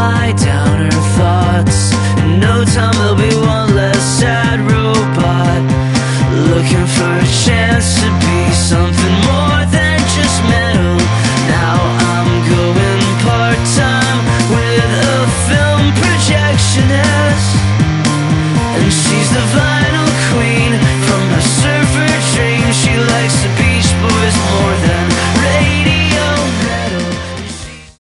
lie down her thoughts. In no time there'll be one less sound.